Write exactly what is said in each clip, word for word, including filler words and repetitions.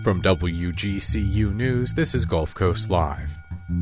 From W G C U News, this is Gulf Coast Live.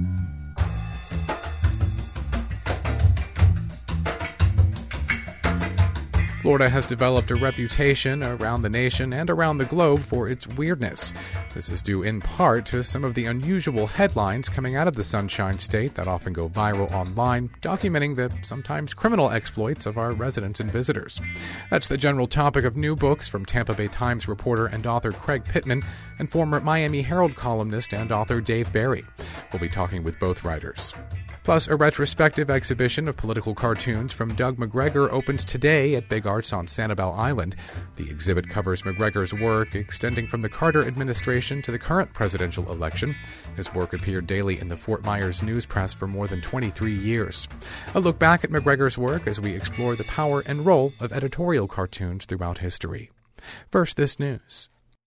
Florida has developed a reputation around the nation and around the globe for its weirdness. This is due in part to some of the unusual headlines coming out of the Sunshine State that often go viral online, documenting the sometimes criminal exploits of our residents and visitors. That's the general topic of new books from Tampa Bay Times reporter and author Craig Pittman and former Miami Herald columnist and author Dave Barry. We'll be talking with both writers. Plus, a retrospective exhibition of political cartoons from Doug Macgregor opens today at Big Arts on Sanibel Island. The exhibit covers Macgregor's work extending from the Carter administration to the current presidential election. His work appeared daily in the Fort Myers News Press for more than twenty-three years. A look back at Macgregor's work as we explore the power and role of editorial cartoons throughout history. First, this news.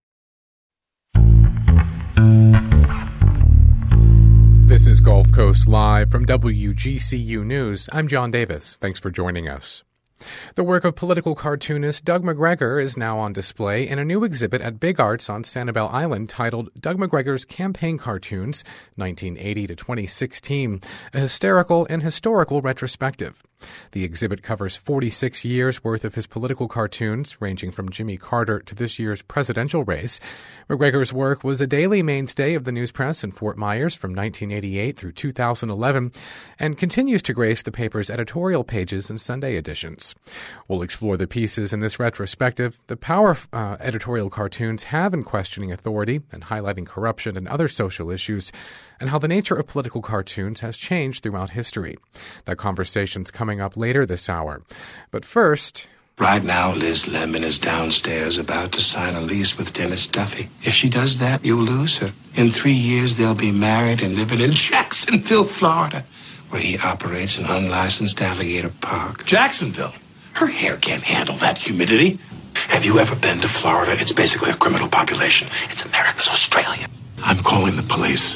This is Gulf Coast Live from W G C U News. I'm John Davis. Thanks for joining us. The work of political cartoonist Doug Macgregor is now on display in a new exhibit at Big Arts on Sanibel Island titled Doug Macgregor's Campaign Cartoons, nineteen eighty to twenty sixteen, a hysterical and historical retrospective. The exhibit covers forty-six years' worth of his political cartoons, ranging from Jimmy Carter to this year's presidential race. Macgregor's work was a daily mainstay of the news press in Fort Myers from nineteen eighty-eight through two thousand eleven and continues to grace the paper's editorial pages and Sunday editions. We'll explore the pieces in this retrospective, the power uh, editorial cartoons have in questioning authority and highlighting corruption and other social issues, and how the nature of political cartoons has changed throughout history. That conversation's coming up later this hour. But first... Right now, Liz Lemon is downstairs about to sign a lease with Dennis Duffy. If she does that, you'll lose her. In three years, they'll be married and living in Jacksonville, Florida, where he operates an unlicensed alligator park. Jacksonville? Her hair can't handle that humidity. Have you ever been to Florida? It's basically a criminal population. It's America's Australia. I'm calling the police.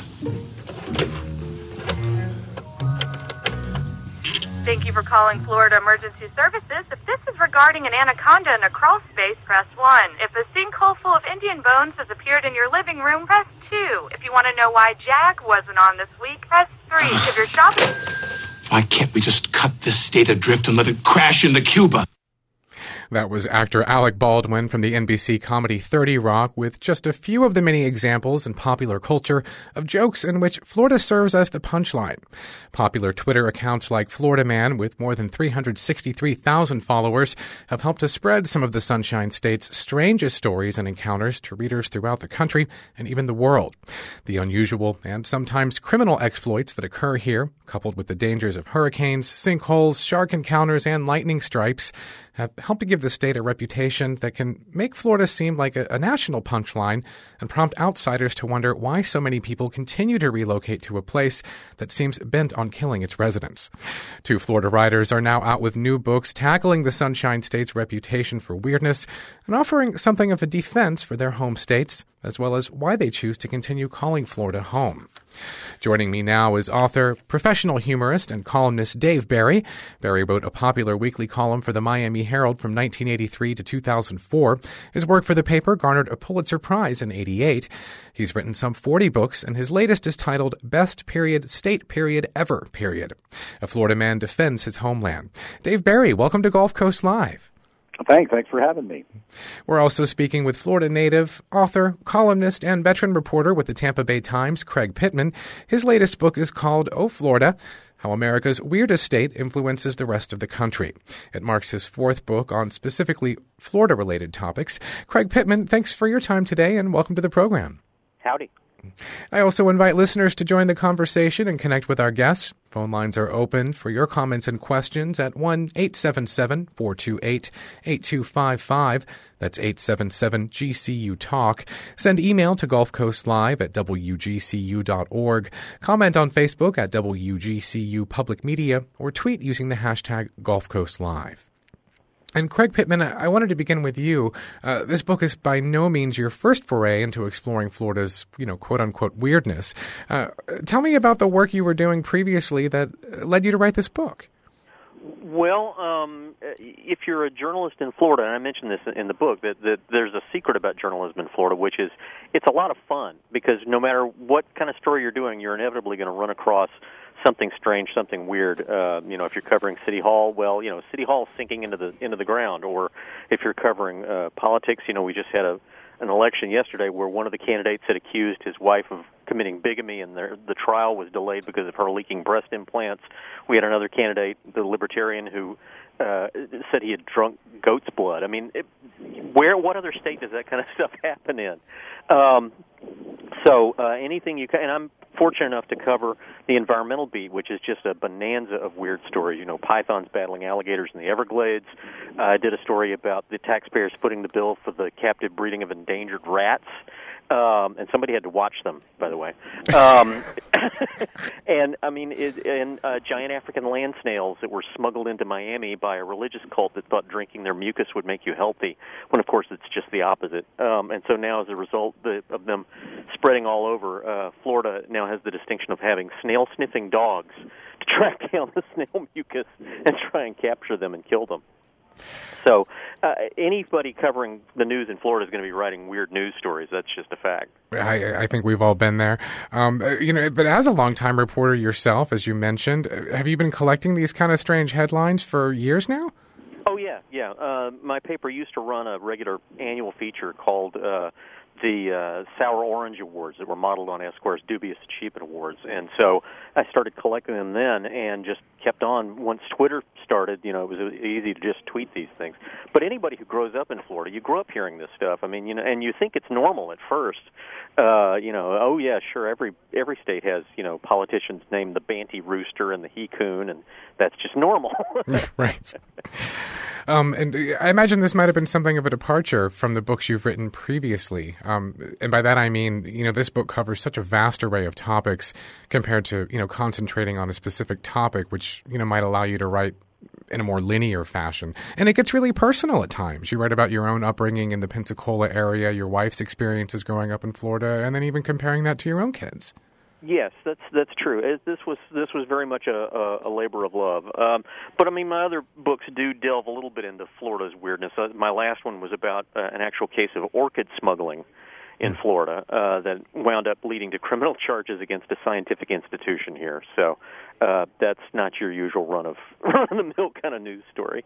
Thank you for calling Florida Emergency Services. If this is regarding an anaconda in a crawl space, press one. If a sinkhole full of Indian bones has appeared in your living room, press two. If you want to know why Jack wasn't on this week, press three. If you're shopping... Why can't we just cut this state adrift and let it crash into Cuba? That was actor Alec Baldwin from the N B C comedy thirty Rock with just a few of the many examples in popular culture of jokes in which Florida serves as the punchline. Popular Twitter accounts like Florida Man, with more than three hundred sixty-three thousand followers, have helped to spread some of the Sunshine State's strangest stories and encounters to readers throughout the country and even the world. The unusual and sometimes criminal exploits that occur here, coupled with the dangers of hurricanes, sinkholes, shark encounters, and lightning strikes, have helped to give the state a reputation that can make Florida seem like a, a national punchline and prompt outsiders to wonder why so many people continue to relocate to a place that seems bent on killing its residents. Two Florida writers are now out with new books tackling the Sunshine State's reputation for weirdness and offering something of a defense for their home states, as well as why they choose to continue calling Florida home. Joining me now is author, professional humorist, and columnist Dave Barry. Barry wrote a popular weekly column for the Miami Herald from nineteen eighty-three to two thousand four. His work for the paper garnered a Pulitzer Prize in eighty-eight. He's written some forty books, and his latest is titled Best Period, State Period, Ever Period. A Florida man defends his homeland. Dave Barry, welcome to Gulf Coast Live. Thanks. Thanks for having me. We're also speaking with Florida native, author, columnist, and veteran reporter with the Tampa Bay Times, Craig Pittman. His latest book is called Oh, Florida, How America's Weirdest State Influences the Rest of the Country. It marks his fourth book on specifically Florida-related topics. Craig Pittman, thanks for your time today, and welcome to the program. Howdy. I also invite listeners to join the conversation and connect with our guests. Phone lines are open for your comments and questions at one eight seven seven, four two eight, eight two five five. That's eight seven seven G C U Talk. Send email to Gulf Coast Live at W G C U dot org. Comment on Facebook at W G C U Public Media or tweet using the hashtag Gulf Coast Live. And Craig Pittman, I wanted to begin with you. Uh, this book is by no means your first foray into exploring Florida's, you know, quote-unquote weirdness. Uh, tell me about the work you were doing previously that led you to write this book. Well, um, if you're a journalist in Florida, and I mentioned this in the book, that, that there's a secret about journalism in Florida, which is it's a lot of fun because no matter what kind of story you're doing, you're inevitably going to run across something strange, something weird. Uh, you know, if you're covering City Hall, well, you know, City Hall sinking into the into the ground, or if you're covering uh, politics, you know, we just had a an election yesterday where one of the candidates had accused his wife of committing bigamy, and the, the trial was delayed because of her leaking breast implants. We had another candidate, the Libertarian, who uh, said he had drunk goat's blood. I mean, it, where, what other state does that kind of stuff happen in? Um, so uh, anything you can, and I'm fortunate enough to cover the environmental beat, which is just a bonanza of weird stories. You know, pythons battling alligators in the Everglades. Uh, I did a story about the taxpayers footing the bill for the captive breeding of endangered rats. Um, and somebody had to watch them, by the way. Um, and, I mean, it, and uh, giant African land snails that were smuggled into Miami by a religious cult that thought drinking their mucus would make you healthy, when, of course, it's just the opposite. Um, and so now, as a result the, of them spreading all over, uh, Florida now has the distinction of having snail-sniffing dogs to track down the snail mucus and try and capture them and kill them. So uh, anybody covering the news in Florida is going to be writing weird news stories. That's just a fact. I, I think we've all been there. Um, you know, but as a longtime reporter yourself, as you mentioned, have you been collecting these kind of strange headlines for years now? Oh, yeah, yeah. Uh, my paper used to run a regular annual feature called uh, the uh, Sour Orange Awards that were modeled on Esquire's Dubious Achievement Awards. And so I started collecting them then and just kept on. Once Twitter started, you know, it was easy to just tweet these things. But anybody who grows up in Florida, you grow up hearing this stuff. I mean, you know, and you think it's normal at first. Uh, you know, oh, yeah, sure, every every state has, you know, politicians named the Banty Rooster and the He Coon, and that's just normal. Right. Um, and I imagine this might have been something of a departure from the books you've written previously. Um, and by that I mean, you know, this book covers such a vast array of topics compared to, you know, concentrating on a specific topic, which, you know, might allow you to write in a more linear fashion. And it gets really personal at times. You write about your own upbringing in the Pensacola area, your wife's experiences growing up in Florida, and then even comparing that to your own kids. Yes, that's that's true. It, this was this was very much a, a, a labor of love. Um, but I mean, my other books do delve a little bit into Florida's weirdness. Uh, my last one was about uh, an actual case of orchid smuggling in mm. Florida uh, that wound up leading to criminal charges against a scientific institution here. So uh, that's not your usual run of run-of-the-mill kind of news story.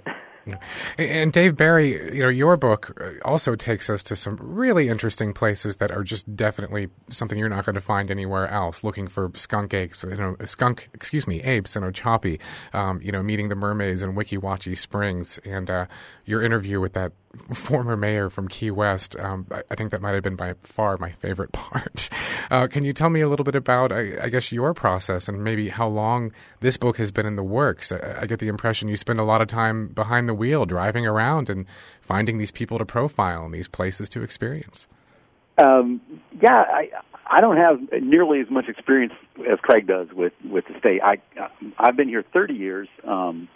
And Dave Barry, you know, your book also takes us to some really interesting places that are just definitely something you're not going to find anywhere else. Looking for skunk apes, you know, skunk, excuse me, apes in Ochopee. Um, you know, meeting the mermaids in Weeki Wachee Springs, and uh, your interview with that former mayor from Key West. Um, I, I think that might have been by far my favorite part. Uh, can you tell me a little bit about, I, I guess, your process and maybe how long this book has been in the works? I, I get the impression you spend a lot of time behind the wheel, driving around and finding these people to profile and these places to experience. Um, yeah, I I don't have nearly as much experience as Craig does with, with the state. I I've been here thirty years. Um,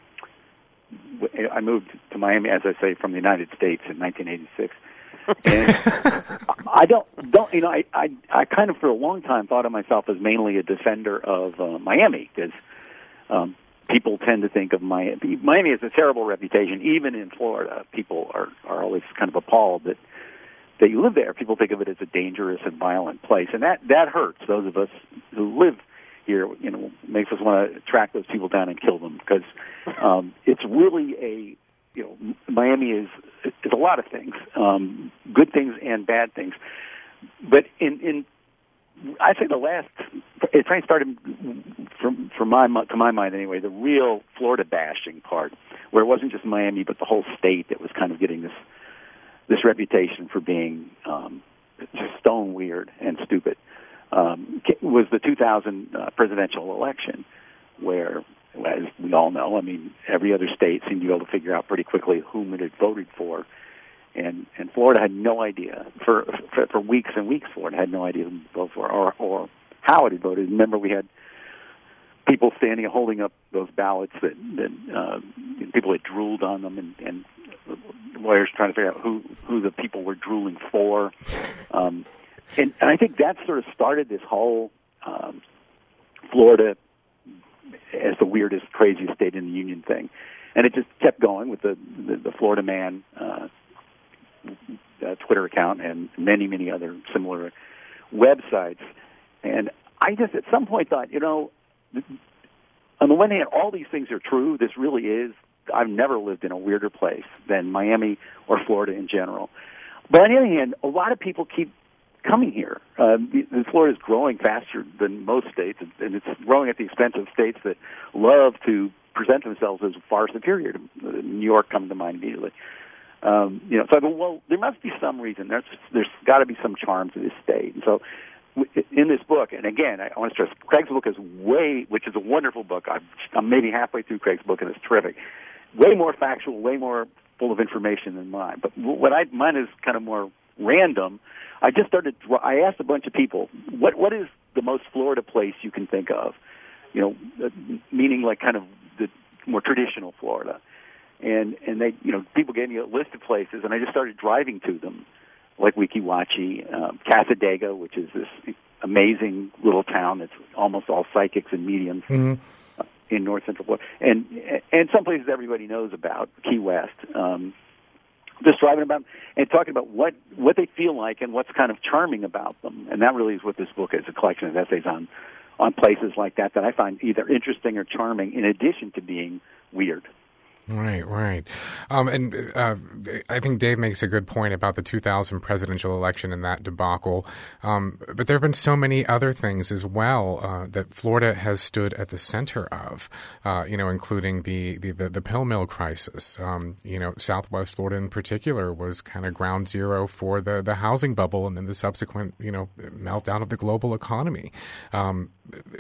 I moved to Miami, as I say, from the United States in nineteen eighty-six. And I don't don't you know I, I I kind of for a long time thought of myself as mainly a defender of uh, Miami because. Um, People tend to think of Miami. Miami has a terrible reputation, even in Florida. People are, are always kind of appalled that that you live there. People think of it as a dangerous and violent place, and that that hurts those of us who live here. You know, makes us want to track those people down and kill them because um, it's really a you know Miami is is a lot of things, um, good things and bad things. But in in I'd say the last, it kind of started from, from my, to my mind anyway, the real Florida bashing part, where it wasn't just Miami, but the whole state that was kind of getting this, this reputation for being, um, just stone weird and stupid, um, was the two thousand uh, presidential election, where, as we all know, I mean, every other state seemed to be able to figure out pretty quickly whom it had voted for. And and Florida had no idea for, for for weeks and weeks. Florida had no idea who to vote for or or how it had voted. Remember, we had people standing and holding up those ballots that that uh, people had drooled on them, and, and lawyers trying to figure out who who the people were drooling for. Um, and, and I think that sort of started this whole um, Florida as the weirdest, craziest state in the union thing. And it just kept going with the, the, the Florida Man uh, uh, Twitter account and many, many other similar websites. And I just at some point thought, you know, on the one hand, all these things are true. This really is. I've never lived in a weirder place than Miami or Florida in general. But on the other hand, a lot of people keep coming here. Uh, Florida is growing faster than most states, and it's growing at the expense of states that love to present themselves as far superior. To New York comes to mind immediately. Um, you know, so I go, well, there must be some reason. There's there's got to be some charm to this state. And so, in this book, and again, I want to stress, Craig's book is way, which is a wonderful book. I'm, I'm maybe halfway through Craig's book, and it's terrific. Way more factual, way more full of information than mine. But what I mine is kind of more random. I just started. I asked a bunch of people, what what is the most Florida place you can think of? You know, meaning like kind of the more traditional Florida. And and they, you know, people gave me a list of places, and I just started driving to them, like Weeki Wachee, um, Cassadaga, which is this amazing little town that's almost all psychics and mediums mm-hmm. uh, in north central Florida, and and some places everybody knows about, Key West. Um, just driving about and talking about what, what they feel like and what's kind of charming about them, and that really is what this book is, a collection of essays on on places like that that I find either interesting or charming, in addition to being weird. Right, right. Um, and uh, I think Dave makes a good point about the two thousand presidential election and that debacle. Um, but there have been so many other things as well uh, that Florida has stood at the center of, uh, you know, including the, the, the, the pill mill crisis. Um, you know, Southwest Florida in particular was kind of ground zero for the, the housing bubble and then the subsequent, you know, meltdown of the global economy. Um,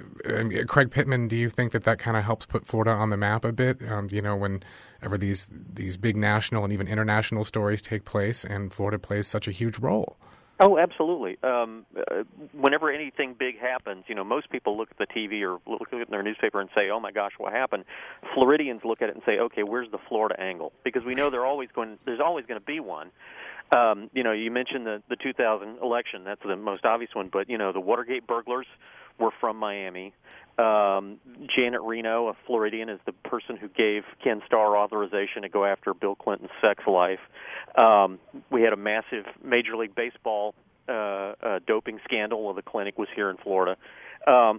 Craig Pittman, do you think that that kind of helps put Florida on the map a bit? Um, you know, whenever these these big national and even international stories take place, and Florida plays such a huge role. Oh, absolutely. Um, uh, whenever anything big happens, you know, most people look at the T V or look at their newspaper and say, "Oh my gosh, what happened?" Floridians look at it and say, "Okay, where's the Florida angle?" Because we know they're always going. There's always going to be one. Um, you know, you mentioned the the two thousand election. That's the most obvious one. But you know, the Watergate burglars were from Miami. Um, Janet Reno, a Floridian, is the person who gave Ken Starr authorization to go after Bill Clinton's sex life. Um, we had a massive Major League Baseball uh, uh, doping scandal. Well, the clinic was here in Florida. Um,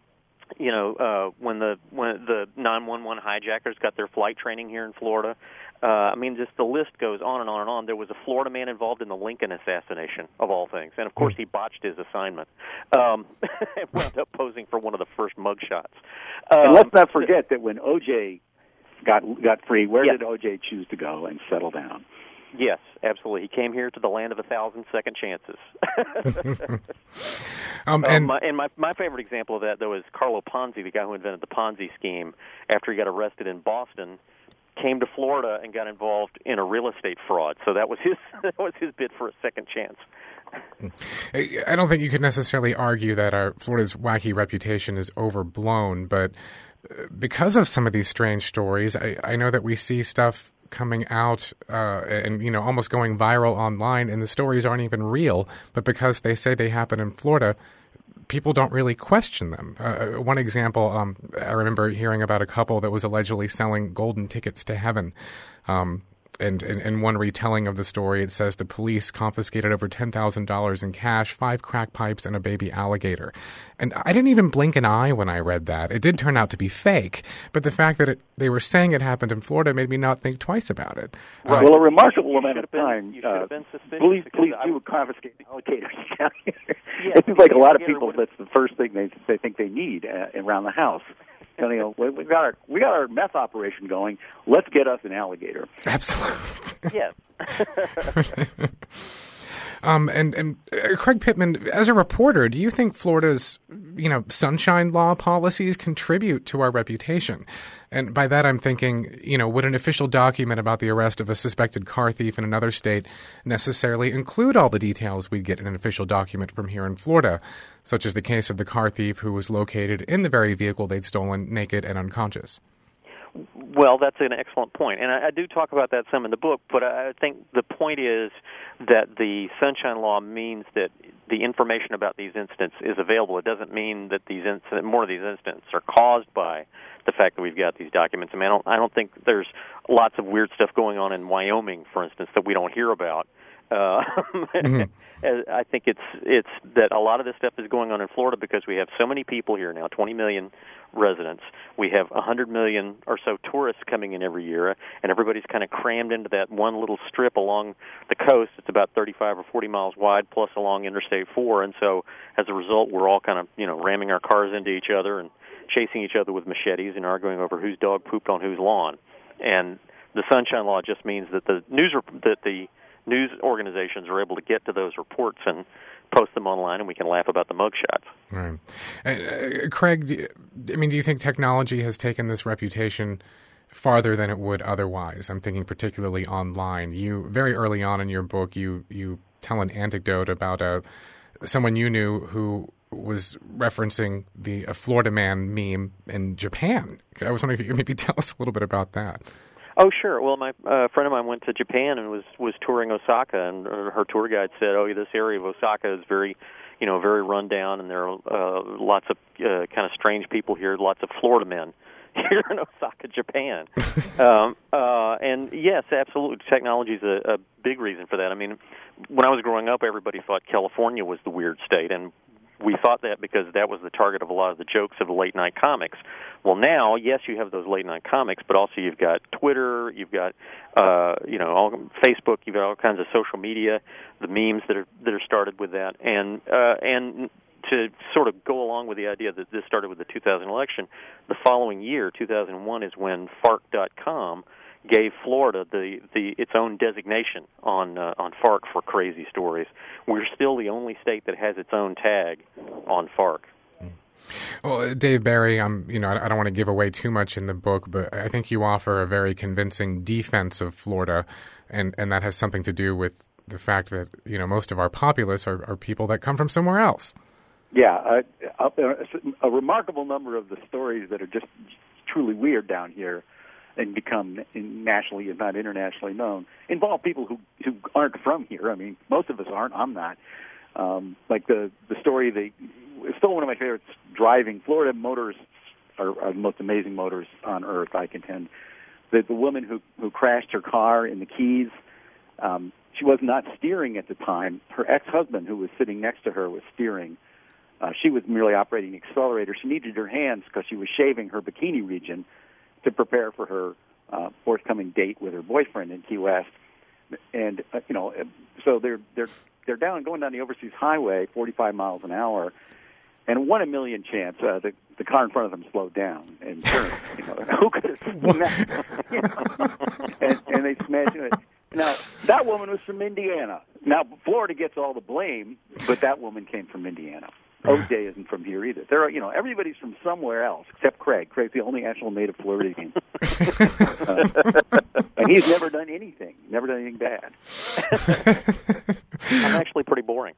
you know, uh, when the when the nine one one hijackers got their flight training here in Florida. Uh, I mean, just the list goes on and on and on. There was a Florida man involved in the Lincoln assassination, of all things. And, of course, he botched his assignment um, and wound up posing for one of the first mugshots. Um, and let's not forget that when O J got got free, where yeah. did O J choose to go and settle down? Yes, absolutely. He came here to the land of a thousand second chances. um, and um, my, and my, my favorite example of that, though, is Carlo Ponzi, the guy who invented the Ponzi scheme after he got arrested in Boston. Came to Florida and got involved in a real estate fraud. So that was his that was his bid for a second chance. I don't think you could necessarily argue that our Florida's wacky reputation is overblown, but because of some of these strange stories, I, I know that we see stuff coming out uh, and, you know, almost going viral online, and the stories aren't even real, but because they say they happen in Florida, people don't really question them. Uh, one example, um, I remember hearing about a couple that was allegedly selling golden tickets to heaven. Um, and in one retelling of the story, it says the police confiscated over ten thousand dollars in cash, five crack pipes, and a baby alligator. And I didn't even blink an eye when I read that. It did turn out to be fake, but the fact that it, they were saying it happened in Florida made me not think twice about it. Right. Uh, well, a remarkable you amount of been, time. You should have uh, been suspicious. Police, police I, do confiscate alligators. Yeah, it seems like a lot of people, would've... that's the first thing they they think they need uh, around the house. And, you know, we got our we got our meth operation going. Let's get us an alligator. Absolutely. Yes. um, and and uh, Craig Pittman, as a reporter, do you think Florida's you know sunshine law policies contribute to our reputation? And by that, I'm thinking, you know, would an official document about the arrest of a suspected car thief in another state necessarily include all the details we'd get in an official document from here in Florida, such as the case of the car thief who was located in the very vehicle they'd stolen naked and unconscious? Well, that's an excellent point, and I, I do talk about that some in the book, but I think the point is that the Sunshine Law means that the information about these incidents is available. It doesn't mean that these incident, more of these incidents are caused by the fact that we've got these documents. I mean, I don't, I don't think there's lots of weird stuff going on in Wyoming, for instance, that we don't hear about. Uh, mm-hmm. I think it's it's that a lot of this stuff is going on in Florida because we have so many people here now, twenty million residents. We have one hundred million or so tourists coming in every year, and everybody's kind of crammed into that one little strip along the coast. It's about thirty-five or forty miles wide, plus along Interstate four, and so as a result, we're all kind of, you know, ramming our cars into each other and chasing each other with machetes and arguing over whose dog pooped on whose lawn. And the Sunshine Law just means that the news that the news organizations are able to get to those reports and post them online, and we can laugh about the mugshots. Right. Uh, Craig, do you, I mean, do you think technology has taken this reputation farther than it would otherwise? I'm thinking particularly online. You, very early on in your book, you, you tell an anecdote about uh, someone you knew who was referencing the a Florida Man meme in Japan. I was wondering if you could maybe tell us a little bit about that. Oh, sure. Well, my uh, friend of mine went to Japan and was, was touring Osaka, and her tour guide said, "Oh, this area of Osaka is very, you know, very run down, and there are uh, lots of uh, kind of strange people here, lots of Florida men here in Osaka, Japan." um, uh, and yes, absolutely, technology is a, a big reason for that. I mean, when I was growing up, everybody thought California was the weird state, and we thought that because that was the target of a lot of the jokes of the late-night comics. Well, now, yes, you have those late-night comics, but also you've got Twitter, you've got, uh, you know, all, Facebook, you've got all kinds of social media, the memes that are that are started with that, and uh, and to sort of go along with the idea that this started with the two thousand election, the following year, two thousand one, is when Fark dot com gave Florida the, the its own designation on uh, on Fark for crazy stories. We're still the only state that has its own tag on Fark. Well, Dave Barry, um, you know, I don't want to give away too much in the book, but I think you offer a very convincing defense of Florida, and, and that has something to do with the fact that, you know, most of our populace are, are people that come from somewhere else. Yeah, uh, a, a remarkable number of the stories that are just truly weird down here and become nationally, if not internationally known, involve people who, who aren't from here. I mean, most of us aren't. I'm not. Um, like the, the story, they, it's still one of my favorites, driving. Florida motors are, are the most amazing motors on earth, I contend. The, the woman who, who crashed her car in the Keys, um, she was not steering at the time. Her ex-husband, who was sitting next to her, was steering. Uh, she was merely operating the accelerator. She needed her hands because she was shaving her bikini region to prepare for her uh, forthcoming date with her boyfriend in Key West. And, uh, you know, so they're they're they're down going down the overseas highway, forty-five miles an hour, and one in a million chance uh, the the car in front of them slowed down and turned. You know, who could have seen that? You know? and, and they smashed it. Now, that woman was from Indiana. Now, Florida gets all the blame, but that woman came from Indiana. O J isn't from here either. There are, you know, everybody's from somewhere else except Craig. Craig's the only actual native Floridian, uh, and he's never done anything, never done anything bad. I'm actually pretty boring.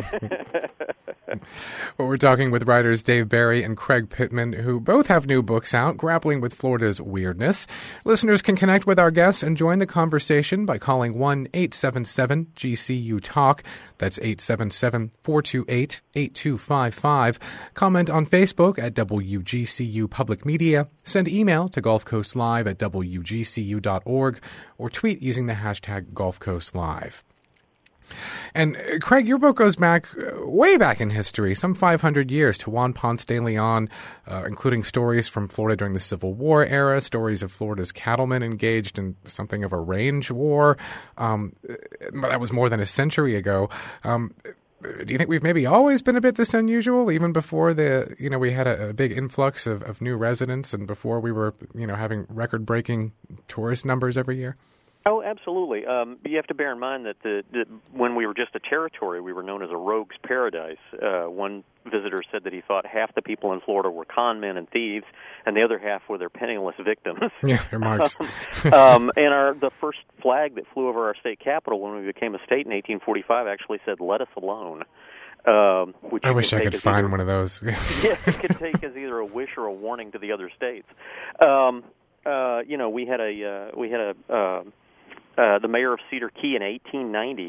Well, we're talking with writers Dave Barry and Craig Pittman, who both have new books out grappling with Florida's weirdness. Listeners can connect with our guests and join the conversation by calling one eight seven seven G C U Talk. That's eight seven seven, four two eight, eight two five five. Comment on Facebook at W G C U Public Media. Send email to Gulf Coast Live at W G C U dot org or tweet using the hashtag Gulf Coast Live. And uh, Craig, your book goes back uh, way back in history, some five hundred years, to Juan Ponce de Leon, uh, including stories from Florida during the Civil War era, stories of Florida's cattlemen engaged in something of a range war. Um, that was more than a century ago. Um, do you think we've maybe always been a bit this unusual, even before the, you know, we had a, a big influx of, of new residents and before we were, you know, having record-breaking tourist numbers every year? Oh, absolutely. Um, you have to bear in mind that the, the, when we were just a territory, we were known as a rogue's paradise. Uh, one visitor said that he thought half the people in Florida were con men and thieves, and the other half were their penniless victims. Yeah, they're marks. um, um, and our the first flag that flew over our state capital when we became a state in eighteen forty-five actually said, "Let us alone." Um, which I wish I could find either, one of those. Yeah, it could take as either a wish or a warning to the other states. Um, uh, you know, we had a uh, we had a uh, uh, the mayor of Cedar Key in eighteen ninety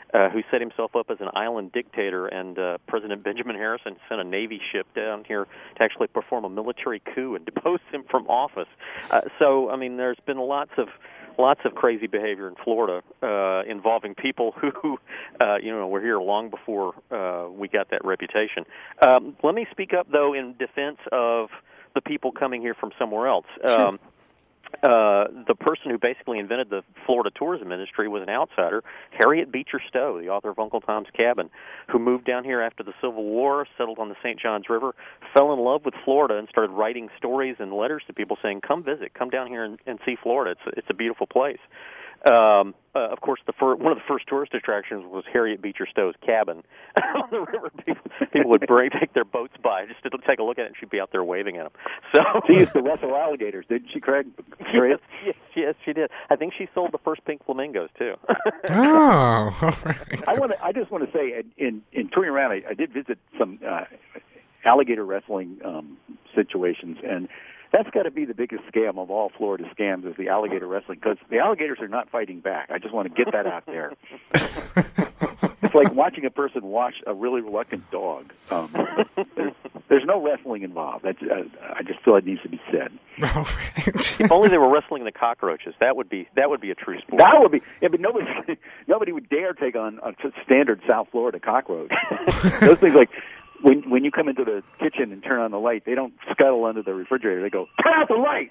uh, who set himself up as an island dictator, and uh, President Benjamin Harrison sent a Navy ship down here to actually perform a military coup and depose him from office. Uh, so, I mean, there's been lots of lots of crazy behavior in Florida uh, involving people who, uh, you know, were here long before uh, we got that reputation. Um, let me speak up, though, in defense of the people coming here from somewhere else. Sure. Um, uh, the person who basically invented the Florida tourism industry was an outsider, Harriet Beecher Stowe, the author of Uncle Tom's Cabin, who moved down here after the Civil War, settled on the Saint Johns River, fell in love with Florida, and started writing stories and letters to people saying, come visit, come down here and, and see Florida. It's a, it's a beautiful place. Um, uh, of course, the fir- one of the first tourist attractions was Harriet Beecher Stowe's cabin on the river. People, people would bring, take their boats by just to take a look at it, and she'd be out there waving at them. So she used to wrestle alligators, didn't she, Craig? Yes, yes, yes, she did. I think she sold the first pink flamingos too. Oh, all right. I want to. I just want to say, in in touring around, I, I did visit some uh, alligator wrestling um, situations, and that's got to be the biggest scam of all Florida scams, is the alligator wrestling, because the alligators are not fighting back. I just want to get that out there. It's like watching a person wash a really reluctant dog. Um, there's, there's no wrestling involved. That's, uh, I just feel it needs to be said. All right. If only they were wrestling the cockroaches. That would be that would be a true sport. That would be. Yeah, but nobody nobody would dare take on a standard South Florida cockroach. Those things, like when when you come into the kitchen and turn on the light, they don't scuttle under the refrigerator. They go, turn out the light.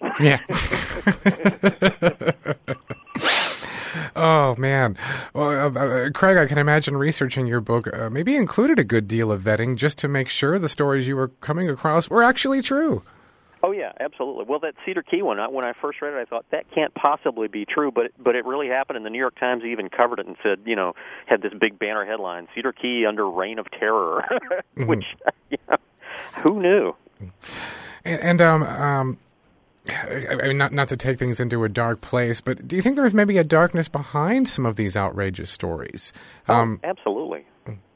Yeah. Oh, man. Well, uh, uh, Craig, I can imagine researching your book uh, maybe included a good deal of vetting just to make sure the stories you were coming across were actually true. Oh, yeah, absolutely. Well, that Cedar Key one, I, when I first read it, I thought, that can't possibly be true, but but it really happened, and the New York Times even covered it and said, you know, had this big banner headline, Cedar Key under reign of terror, which, you know, who knew? And, and um, um, I mean, not not to take things into a dark place, but do you think there's maybe a darkness behind some of these outrageous stories? Um, oh, absolutely.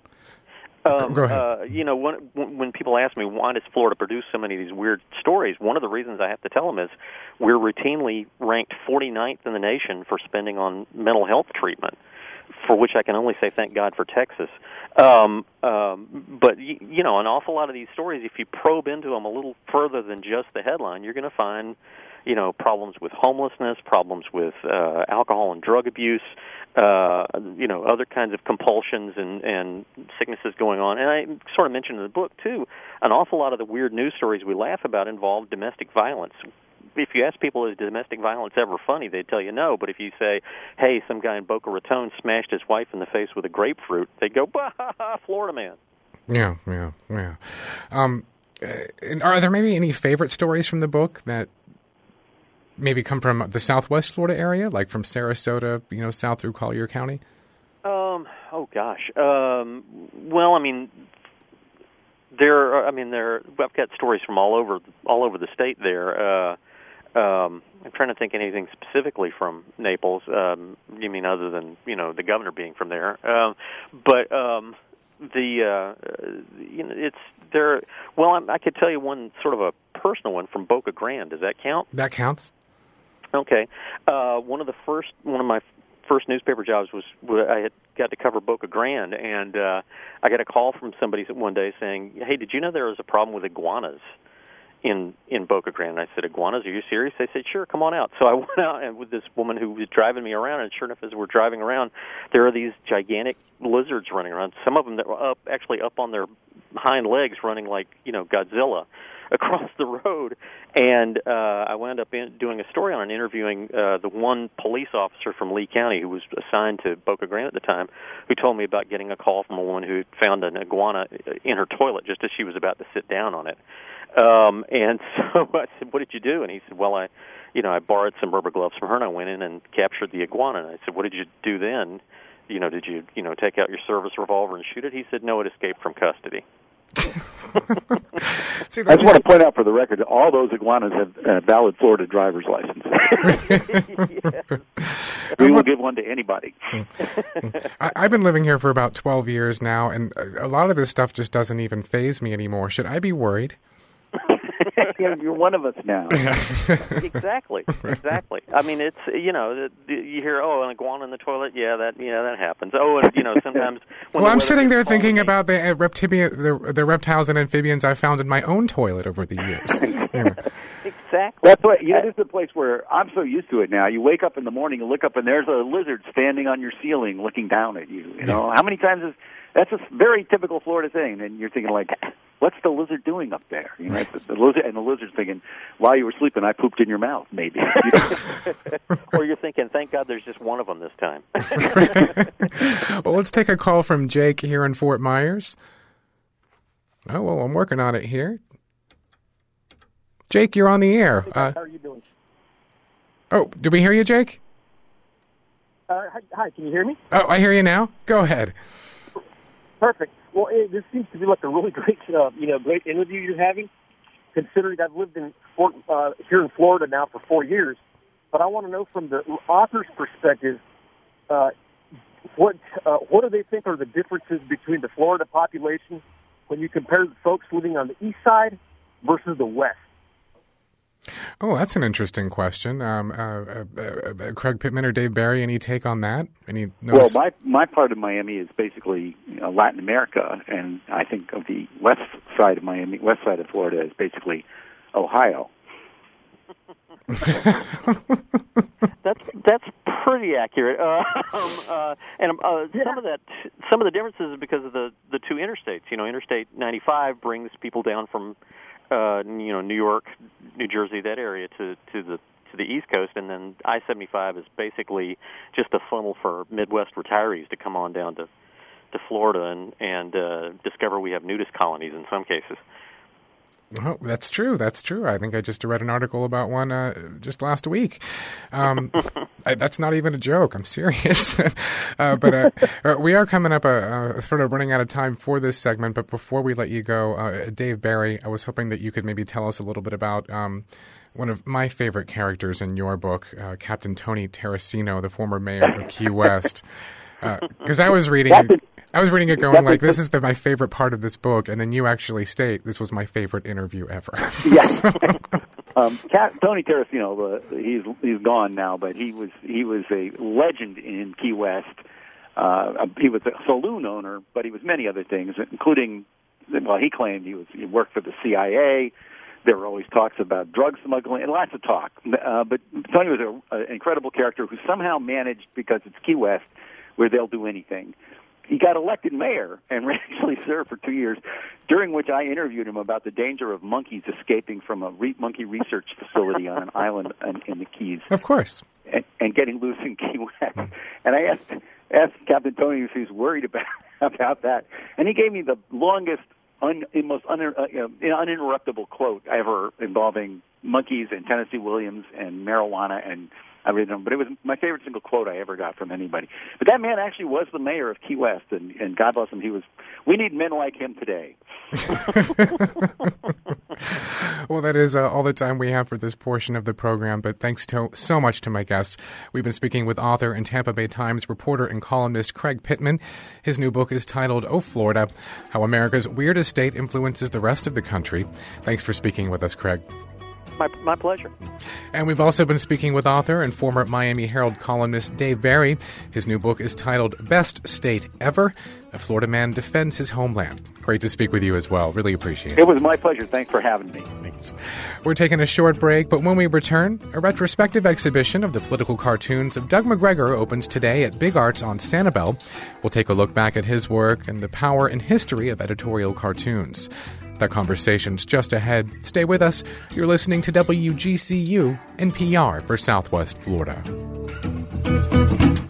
Um, Go ahead. Uh, you know, when, when people ask me, why does Florida produce so many of these weird stories, one of the reasons I have to tell them is we're routinely ranked forty-ninth in the nation for spending on mental health treatment, for which I can only say thank God for Texas. Um, um, but, you, you know, an awful lot of these stories, if you probe into them a little further than just the headline, you're going to find, you know, problems with homelessness, problems with uh, alcohol and drug abuse, uh, you know, other kinds of compulsions and, and sicknesses going on. And I sort of mentioned in the book, too, an awful lot of the weird news stories we laugh about involve domestic violence. If you ask people, is domestic violence ever funny, they'd tell you no. But if you say, hey, some guy in Boca Raton smashed his wife in the face with a grapefruit, they go, bah, ha, ha, Florida man. Yeah, yeah, yeah. Um, and are there maybe any favorite stories from the book that maybe come from the Southwest Florida area, like from Sarasota, you know, south through Collier County? Um, oh, gosh. Um, well, I mean, there are, I mean, there, I've got stories from all over, all over the state there. Uh, Um, I'm trying to think anything specifically from Naples. Um, you mean other than, you know, the governor being from there? Um, but um, the uh, you know, it's there. Well, I, I could tell you one sort of a personal one from Boca Grande. Does that count? That counts. Okay. Uh, one of the first, one of my first newspaper jobs was I had got to cover Boca Grande, and uh, I got a call from somebody one day saying, "Hey, did you know there was a problem with iguanas in in Boca Grande?" I said, "Iguanas? Are you serious?" They said, "Sure, come on out." So I went out and with this woman who was driving me around, and sure enough, as we're driving around, there are these gigantic lizards running around. Some of them that were up, actually up on their hind legs, running like, you know, Godzilla across the road. And uh, I wound up in, doing a story on and interviewing uh, the one police officer from Lee County who was assigned to Boca Grande at the time, who told me about getting a call from a woman who found an iguana in her toilet just as she was about to sit down on it. Um, and so I said, "What did you do?" And he said, "Well, I, you know, I borrowed some rubber gloves from her, and I went in and captured the iguana." And I said, "What did you do then? You know, did you, you know, take out your service revolver and shoot it?" He said, "No, it escaped from custody." See, I just want to point out for the record that all those iguanas have uh, valid Florida driver's licenses. We will give one to anybody. I, I've been living here for about twelve years now, and a lot of this stuff just doesn't even faze me anymore. Should I be worried? You're one of us now. Exactly, exactly. I mean, it's, you know, you hear, oh, an iguana in the toilet, yeah, that yeah, that happens. Oh, and, you know, sometimes... When well, the I'm sitting there gets thinking cold, about the, uh, reptibia, the the reptiles and amphibians I found in my own toilet over the years. Yeah. Exactly. That's what, you know, this is a place where I'm so used to it now. You wake up in the morning and look up, and there's a lizard standing on your ceiling looking down at you. You know, how many times is... That's a very typical Florida thing, and you're thinking, like, what's the lizard doing up there? You know, the, the lizard, and the lizard's thinking, while you were sleeping, I pooped in your mouth, maybe. Or you're thinking, thank God there's just one of them this time. Well, let's take a call from Jake here in Fort Myers. Oh, well, I'm working on it here. Jake, you're on the air. Uh, How are you doing? Oh, did we hear you, Jake? Uh, hi, hi, can you hear me? Oh, I hear you now. Go ahead. Perfect. Well, it, this seems to be like a really great, uh, you know, great interview you're having. Considering I've lived in Fort, uh, here in Florida now for four years, but I want to know from the author's perspective, uh, what uh, what do they think are the differences between the Florida population when you compare the folks living on the east side versus the west? Oh, that's an interesting question. Um, uh, uh, uh, Craig Pittman or Dave Barry, any take on that? Any notice? Well, my my part of Miami is basically you know, Latin America, and I think of the west side of Miami, west side of Florida is basically Ohio. that's that's pretty accurate. Uh, um, uh, and uh, yeah. some of that, some of the differences is because of the the two interstates. You know, Interstate ninety-five brings people down from Uh, you know, New York, New Jersey, that area to, to the to the East Coast, and then I seventy-five is basically just a funnel for Midwest retirees to come on down to, to Florida and and uh, discover we have nudist colonies in some cases. Oh, that's true. That's true. I think I just read an article about one uh, just last week. Um, I, that's not even a joke. I'm serious. uh, but uh, uh, we are coming up, uh, uh, sort of running out of time for this segment. But before we let you go, uh, Dave Barry, I was hoping that you could maybe tell us a little bit about um, one of my favorite characters in your book, uh, Captain Tony Terracino, the former mayor of Key West. Because uh, I was reading it, I was reading it going like, this is the, my favorite part of this book, and then you actually state this was my favorite interview ever. Yes. um, Cat, Tony Terracino, uh, he's he's gone now, but he was he was a legend in Key West. Uh, he was a saloon owner, but he was many other things, including, well, he claimed he was he worked for the C I A. There were always talks about drug smuggling and lots of talk. Uh, but Tony was an incredible character who somehow managed, because it's Key West, where they'll do anything. He got elected mayor and actually served for two years, during which I interviewed him about the danger of monkeys escaping from a re- monkey research facility on an island in, in the Keys. Of course. And, and getting loose in Key West. Mm. And I asked, asked Captain Tony if he was worried about, about that. And he gave me the longest, un, most un, uh, you know, uninterruptible quote ever involving monkeys and Tennessee Williams and marijuana and I read them, but it was my favorite single quote I ever got from anybody. But that man actually was the mayor of Key West, and, and God bless him, he was. We need men like him today. Well, that is uh, all the time we have for this portion of the program, but thanks to, so much to my guests. We've been speaking with author and Tampa Bay Times reporter and columnist Craig Pittman. His new book is titled, Oh, Florida, How America's Weirdest State Influences the Rest of the Country. Thanks for speaking with us, Craig. My, my pleasure. And we've also been speaking with author and former Miami Herald columnist Dave Barry. His new book is titled Best State Ever. A Florida man defends his homeland. Great to speak with you as well. Really appreciate it. It was my pleasure. Thanks for having me. Thanks. We're taking a short break, but when we return, a retrospective exhibition of the political cartoons of Doug McGregor opens today at Big Arts on Sanibel. We'll take a look back at his work and the power and history of editorial cartoons. That conversation's just ahead. Stay with us. You're listening to W G C U N P R for Southwest Florida.